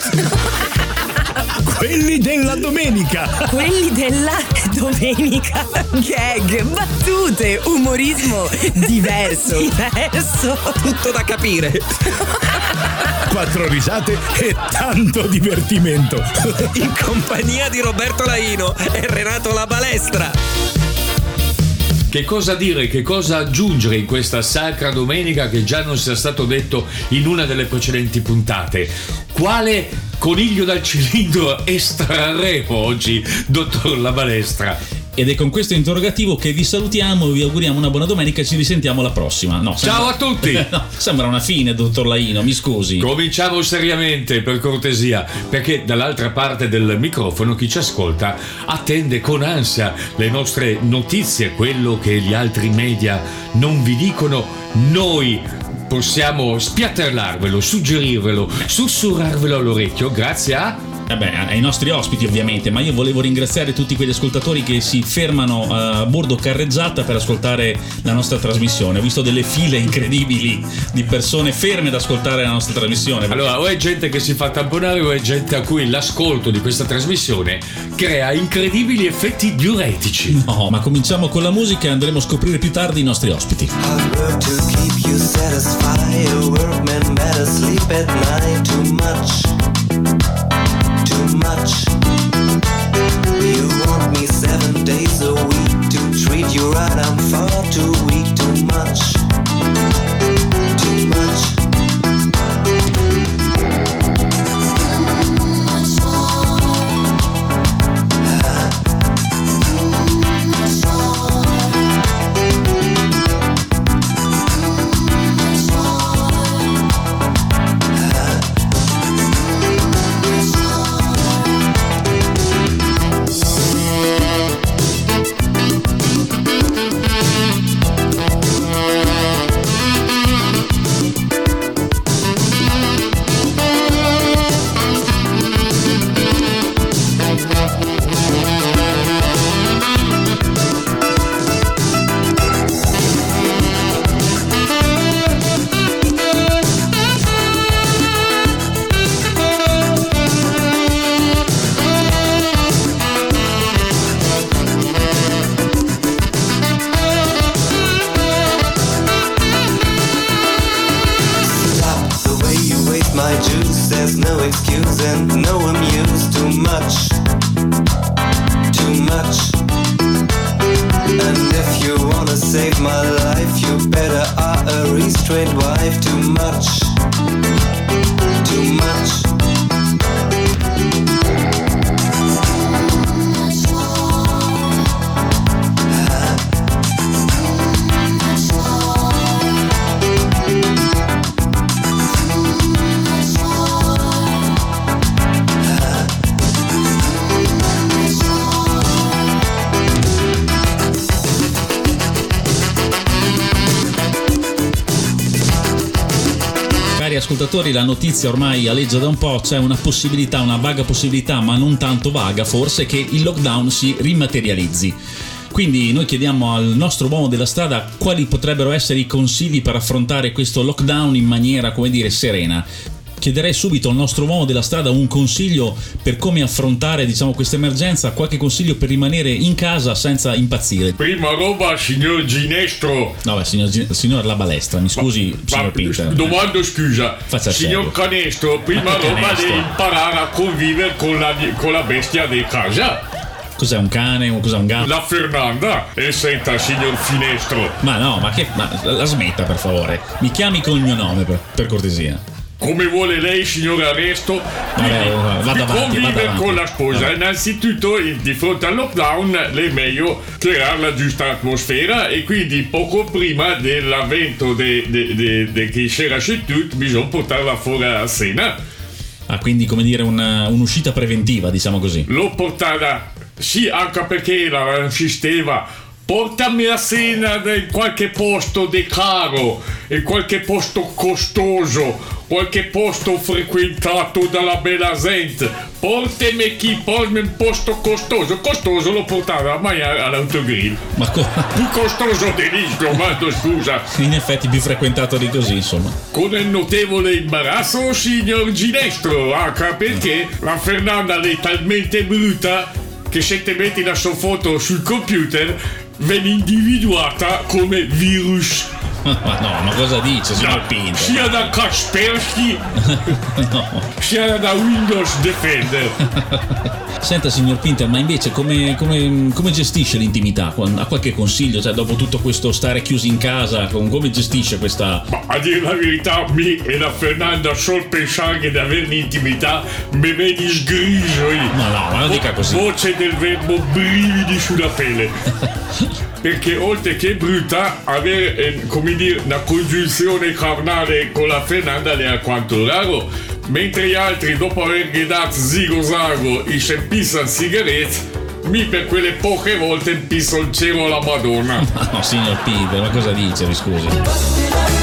Quelli della domenica. Quelli della domenica. Gag, battute, umorismo diverso. Tutto da capire. 4 risate e tanto divertimento. In compagnia di Roberto Laino e Renato La Balestra. Che cosa dire, che cosa aggiungere in questa sacra domenica che già non sia stato detto in una delle precedenti puntate? Quale coniglio dal cilindro estrarremo oggi, dottor La Balestra? Ed è con questo interrogativo che vi salutiamo, vi auguriamo una buona domenica e ci risentiamo alla prossima. Ciao a tutti! No, sembra una fine, dottor Laino, mi scusi. Cominciamo seriamente, per cortesia, perché dall'altra parte del microfono chi ci ascolta attende con ansia le nostre notizie, quello che gli altri media non vi dicono. Noi possiamo spiattellarvelo, suggerirvelo, sussurrarvelo all'orecchio grazie ai nostri ospiti ovviamente, ma io volevo ringraziare tutti quegli ascoltatori che si fermano a bordo carreggiata per ascoltare la nostra trasmissione. Ho visto delle file incredibili di persone ferme ad ascoltare la nostra trasmissione. Allora, o è gente che si fa tamponare o è gente a cui l'ascolto di questa trasmissione crea incredibili effetti diuretici. No, ma cominciamo con la musica e andremo a scoprire più tardi i nostri ospiti. Much. You want me 7 days a week to treat you right. I'm far too weak. Too much. Too much. Ascoltatori, la notizia ormai aleggia da un po', c'è una possibilità, una vaga possibilità, ma non tanto vaga forse, che il lockdown si rimaterializzi. Quindi noi chiediamo al nostro uomo della strada quali potrebbero essere i consigli per affrontare questo lockdown in maniera, come dire, serena. Chiederei subito al nostro uomo della strada un consiglio per come affrontare, diciamo, questa emergenza, qualche consiglio per rimanere in casa senza impazzire. Prima roba, signor Ginestro. No, signor La Balestra, mi scusi, signor Pinter. Domando scusa. Faccia signor serio. Canestro, prima roba deve imparare a convivere con la bestia di casa. Cos'è un cane o cos'è un gatto? La Fernanda. E senta, signor Finestro. Ma no, ma la smetta per favore. Mi chiami con il mio nome per cortesia. Come vuole lei, signor Arresto, vada avanti, convivere con la sposa. Innanzitutto, di fronte al lockdown, è meglio creare la giusta atmosfera e quindi poco prima dell'avvento che c'era su tutto, bisogna portarla fuori a cena. Ah, quindi come dire un'uscita preventiva, diciamo così. L'ho portata, sì, anche perché la assisteva portami a cena in qualche posto di caro, in qualche posto costoso, qualche posto frequentato dalla bella gente. Portami un posto costoso. Costoso lo portava mai all'autogrill. Ma Più costoso di lì, domando scusa. in effetti più frequentato di così, insomma. Con il notevole imbarazzo, signor Ginestro, perché la Fernanda è talmente brutta che se te metti la sua foto sul computer viene individuata come virus. Ma no, ma cosa dice, signor Pinto? Sia da Kaspersky sia da Windows Defender. Senta, signor Pinter, ma invece come gestisce l'intimità? Ha qualche consiglio? Cioè, dopo tutto questo stare chiusi in casa, come gestisce questa... Ma a dire la verità, me e la Fernanda sol pensare di avere l'intimità mi vedi sgrigio io. Ma non dica così. Voce del verbo brividi sulla pelle. Perché oltre che brutta, avere una congiunzione carnale con la Fernanda è alquanto raro, mentre gli altri, dopo aver dato zigo zago e si pissano sigarette, mi per quelle poche volte pisso il cielo alla Madonna. Ma no, signor Pinter, ma cosa dice, mi scusi?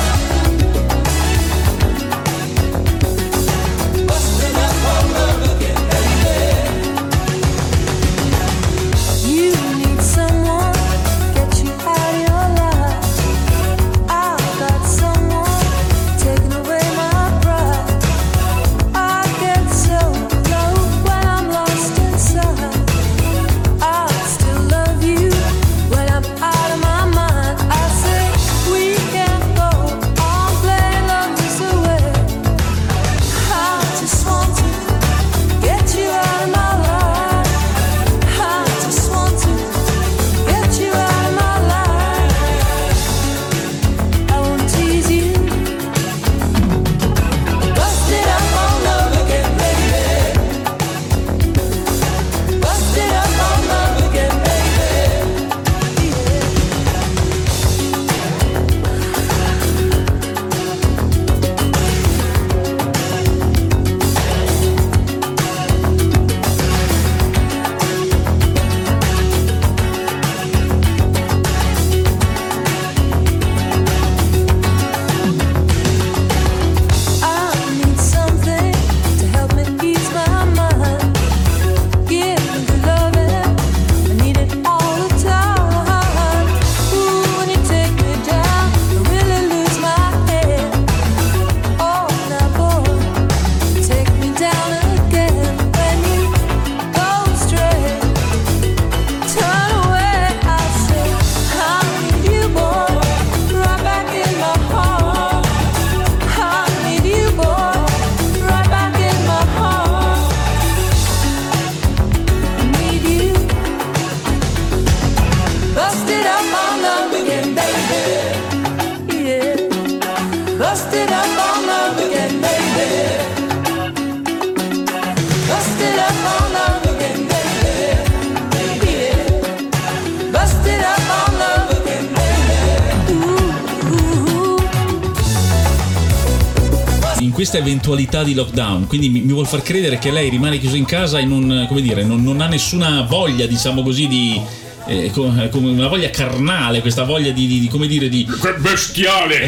Questa eventualità di lockdown, quindi mi vuol far credere che lei rimane chiusa in casa e non, come dire, non ha nessuna voglia, diciamo così, di come una voglia carnale, questa voglia di come dire, di bestiale,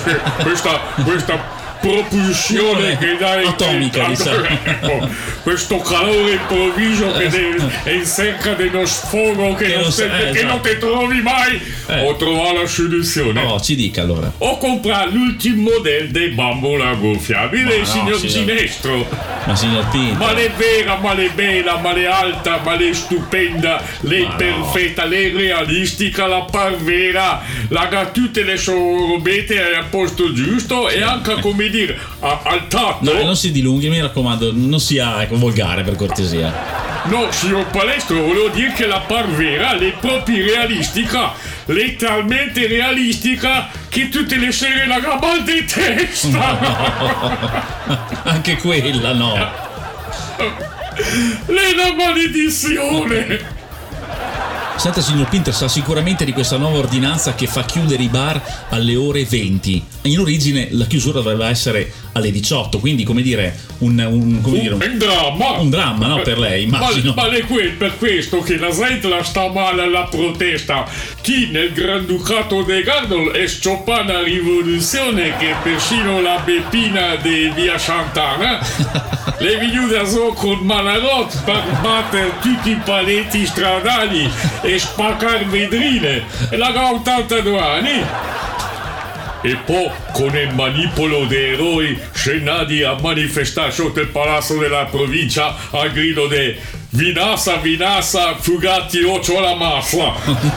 questa propulsione che dai atomica, diciamo. Questo calore improvviso che è in cerca dello sfogo che non ti trovi mai. Ho trovato la soluzione. No, ci dica allora. Ho comprato l'ultimo modello dei bambola gonfiabile, signor Ginestro. Ma signor Pinto, ma l'è vera, ma l'è bella, ma l'è alta, ma l'è stupenda, l'è perfetta, l'è realistica, la par vera, la da tutte le sue robette al posto giusto e anche, come dire, al tatto. No, non si dilunghi, mi raccomando, non sia volgare, per cortesia. No, signor Palestro, volevo dire che la par vera è proprio realistica, letteralmente realistica, che tutte le sere la mal di testa. No. Anche quella no. Lei è una maledizione. Senta, signor Pinter, sa sicuramente di questa nuova ordinanza che fa chiudere i bar alle ore 20. In origine la chiusura doveva essere alle 18, quindi come dire un dramma. Un dramma, no, per lei, immagino. Ma è per questo che la gente la sta male alla protesta. Chi nel Granducato de Gardol è sciopana rivoluzione che persino la Beppina di via Sant'Anna le viuda so con Manarot per battere tutti i paletti stradali e spaccare vetrine. E la ha 82 anni. E poi con il manipolo dei eroi scenati a manifestare sotto il palazzo della provincia al grido di Vinassa, fugati occhio alla massa.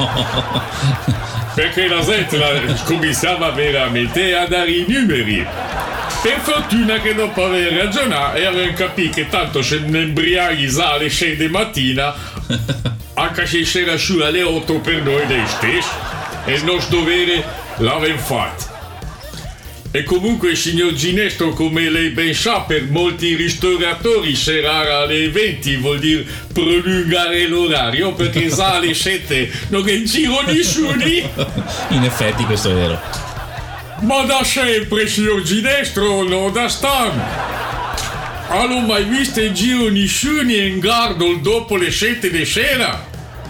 Perché la gente cominciava veramente a dare i numeri. Per fortuna che dopo aver ragionato e aver capito che tanto se ne imbriaghi alle 6 di mattina, anche se c'era su alle 8 per noi dei stessi, e il nostro dovere l'avevamo fatto. E comunque, signor Ginestro, come lei ben sa, per molti ristoratori serrare alle 20 vuol dire prolungare l'orario, perché sa alle 7 non è in giro nessuno. In effetti questo è vero. Ma da sempre, signor Ginestro, non da stan. Hanno mai visto in giro nessuno in Gardol dopo le 7 di sera?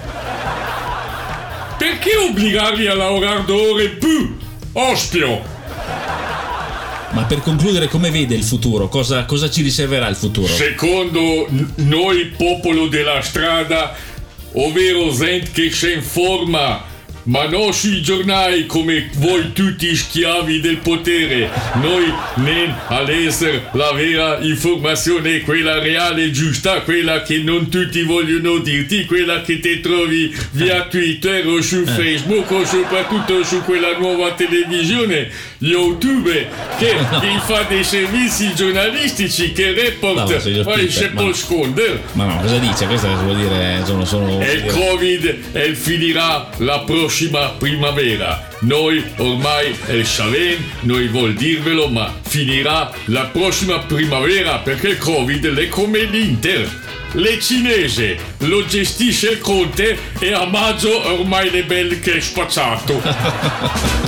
Perché obbligarli a lavorare 2 ore in più? Ospio! Ma per concludere, come vede il futuro? Cosa ci riserverà il futuro? Secondo noi, popolo della strada, ovvero gente che si informa, ma non sui giornali come voi tutti schiavi del potere. Noi ne all'essere la vera informazione, quella reale e giusta, quella che non tutti vogliono dirti, quella che ti trovi via Twitter o su Facebook o soprattutto su quella nuova televisione YouTube che vi fa dei servizi giornalistici che report poi si può nascondere. Ma no, cosa dice? Questo vuol dire sono e il Covid finirà la prossima primavera. Noi ormai sapem, noi vuol dirvelo, ma finirà la prossima primavera perché il Covid è come l'Inter. Le cinese lo gestisce il Conte e a maggio ormai le belle che è spacciato.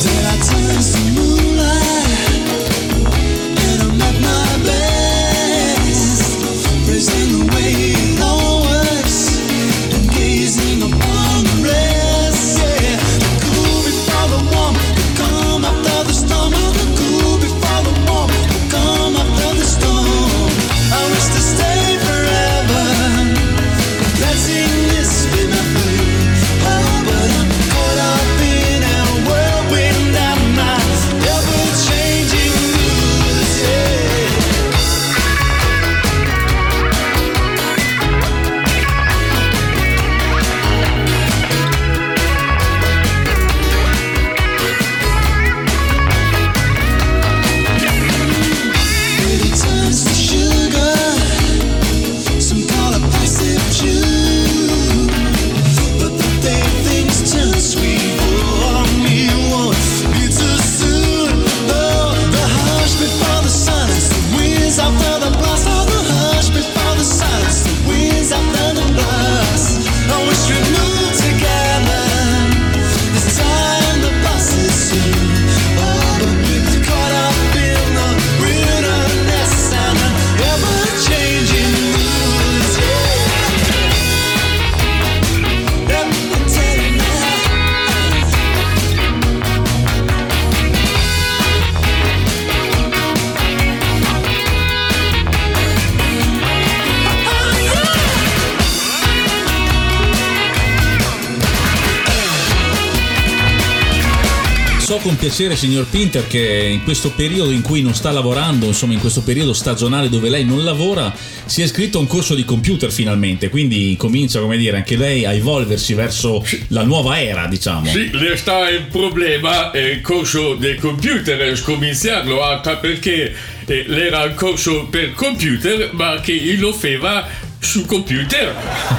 So con piacere, signor Pinter, che in questo periodo in cui non sta lavorando, insomma in questo periodo stagionale dove lei non lavora, si è iscritto a un corso di computer finalmente, quindi comincia, come dire, anche lei a evolversi verso la nuova era, diciamo. Sì, le sta il problema, il corso del computer, scominciarlo anche perché era un corso per computer, ma che lo faceva su computer.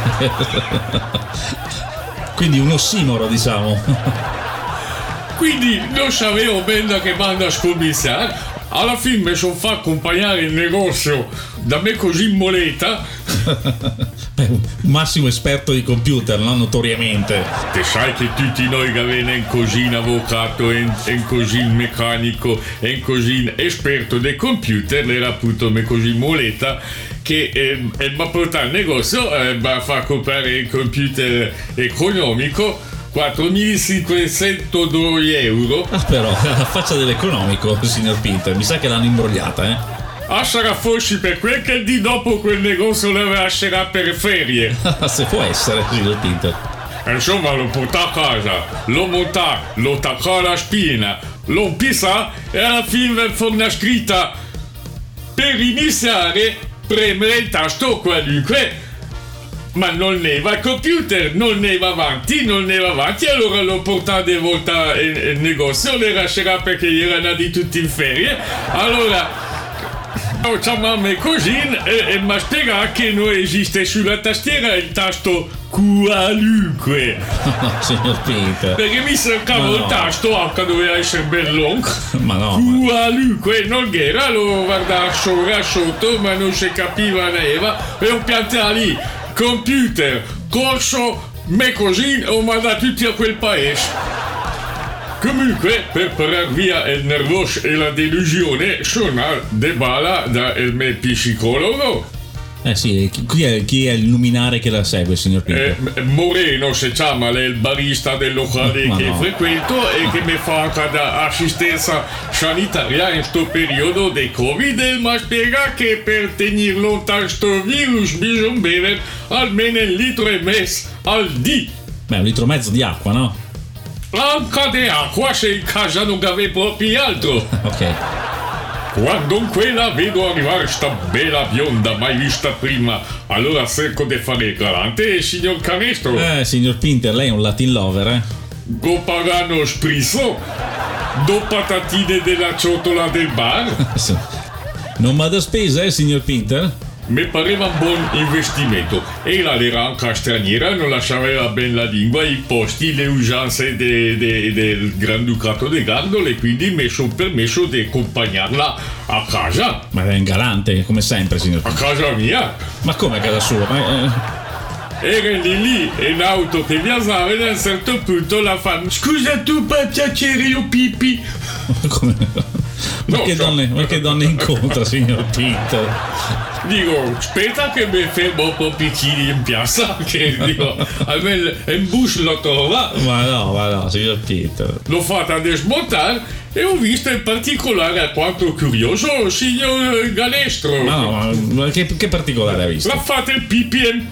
Quindi un ossimoro, diciamo. Quindi non sapevo bene da che banda a scominciare. Alla fine mi sono fatto accompagnare il negozio da me così in moletta massimo esperto di computer, no? Notoriamente. Te sai che tutti noi che avevano così avvocato e così meccanico e così esperto del computer era appunto me così moleta che va portare al negozio, va a far comprare il computer economico 4.500 euro. Ah, però, la faccia dell'economico, signor Pinter, mi sa che l'hanno imbrogliata, Ah, sarà forse per quel che di dopo quel negozio lo lascerà per ferie. Se può essere, signor Pinter. Insomma, lo portò a casa, lo montò, lo attaccò alla spina, lo pisa e alla fine fu una scritta: per iniziare, premere il tasto qualunque. Ma non ne va il computer, non ne va avanti, allora lo portò di volta in negozio, le lascerà perché erano di tutti in ferie. Allora chiamammo così e mi spiegò che non esiste sulla tastiera il tasto qualunque. No, signor Pinter. Perché mi cercavo il tasto che doveva essere bello. Ma no. Qualunque non era, lo guardava sotto, ma non si capiva neva. E ho piantato lì, computer, corso, me così, ho mandato tutti a quel paese. Comunque, per parar via il nervoso e la delusione, sono de bala dal mio psicologo. Sì, chi è il luminare che la segue, signor Pinter? Moreno si chiama, lei è il barista del locale che frequento e che mi fa anche da assistenza sanitaria in sto periodo di Covid e mi spiega che per tenere lontano sto virus bisogna bere almeno 1,5 litri al dì. Beh, 1,5 litri di acqua, no? Anche di acqua se in casa non avevo proprio altro. Ok. Quando in quella vedo arrivare sta bella bionda mai vista prima, allora cerco di fare il galante, signor Canestro. Signor Pinter, lei è un Latin lover, Go pagano sprizzo, do patatine della ciotola del bar. Non va da spesa, signor Pinter? Mi pareva un buon investimento. Era anche straniera, non lasciava bene la lingua, i posti, le usanze del Granducato di Gandole, quindi mi sono permesso di accompagnarla a casa. Ma è un galante, come sempre, signor A Pinter. casa mia. Ma come a casa sua? Era lì in auto che viaggiava e a un certo punto la fanno: scusa tu per piacere io pipì. Come? Ma No, che donne incontra, signor Pinter? Dico, aspetta che mi fermo un po' piccini in piazza, che dico, almeno in bus lo trova. Ma no, signor Pinter. L'ho fatta desmontare e ho visto in particolare alquanto curioso il signor Galestro. Ma che particolare ha visto? L'ha fatta il PPMP.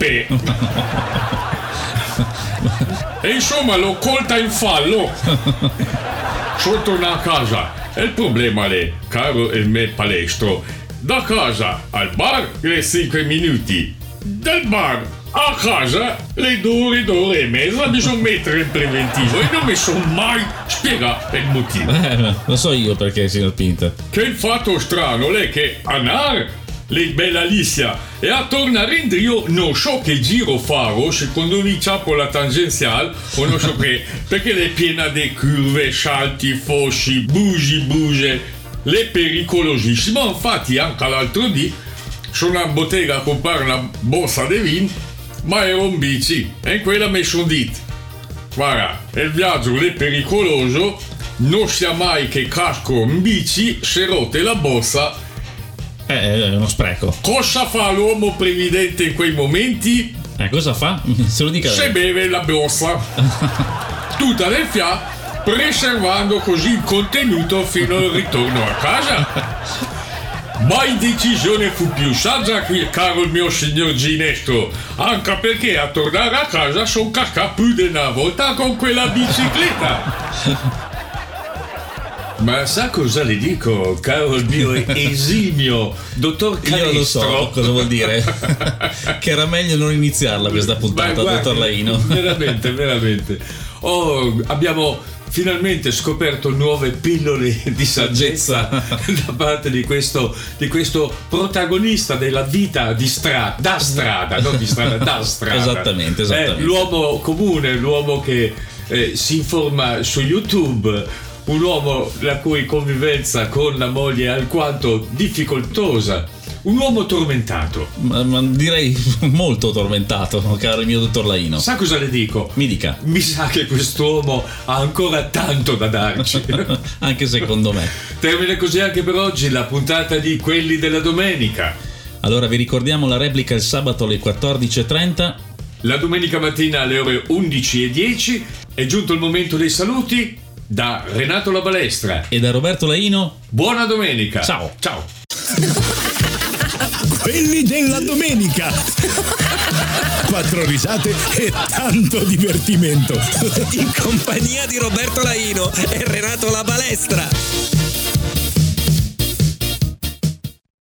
E insomma l'ho colta in fallo sotto una casa. E il problema è, caro il mio palestro, da casa al bar le 5 minuti, dal bar a casa le 2 ore e mezza bisogna mettere in preventivo e non mi sono mai spiegato il motivo. Lo so io perché, signor Pinter. Che il fatto strano è che andare le bella Alicia e a tornare indietro non so che giro faro, secondo me ciappo la tangenziale o non so che, perché è piena di curve, salti, fossi, bugie, le pericolosissima. Infatti anche l'altro dì sono a bottega a comprare una borsa di vino, ma ero in bici e in quella mi sono detto: guarda, il viaggio è pericoloso, non sia mai che casco in bici, se rotte la borsa. È uno spreco. Cosa fa l'uomo previdente in quei momenti? Cosa fa? Se lo dica Se lei. beve la borsa tutta nel fià, preservando così il contenuto fino al ritorno a casa. Mai decisione fu più saggia qui, caro il mio signor Ginesto, anche perché a tornare a casa sono cascato più di una volta con quella bicicletta. Ma sa cosa le dico, caro il mio esimio dottor Canestro? Io lo so cosa vuol dire. Che era meglio non iniziarla questa puntata, dottor Laino. Veramente. Abbiamo finalmente scoperto nuove pillole di saggezza da parte di questo protagonista della vita da strada. Esattamente. L'uomo comune, l'uomo che si informa su YouTube, un uomo la cui convivenza con la moglie è alquanto difficoltosa, un uomo tormentato. Ma direi molto tormentato, caro il mio dottor Laino. Sa cosa le dico? Mi dica. Mi sa che quest'uomo ha ancora tanto da darci. Anche secondo me. Termina così anche per oggi la puntata di Quelli della Domenica. Allora vi ricordiamo la replica il sabato alle 14:30. La domenica mattina alle ore 11:10 è giunto il momento dei saluti da Renato La Balestra E da Roberto Laino. Buona domenica. Ciao. Ciao. Quelli della domenica. 4 risate e tanto divertimento. In compagnia di Roberto Laino e Renato La Balestra.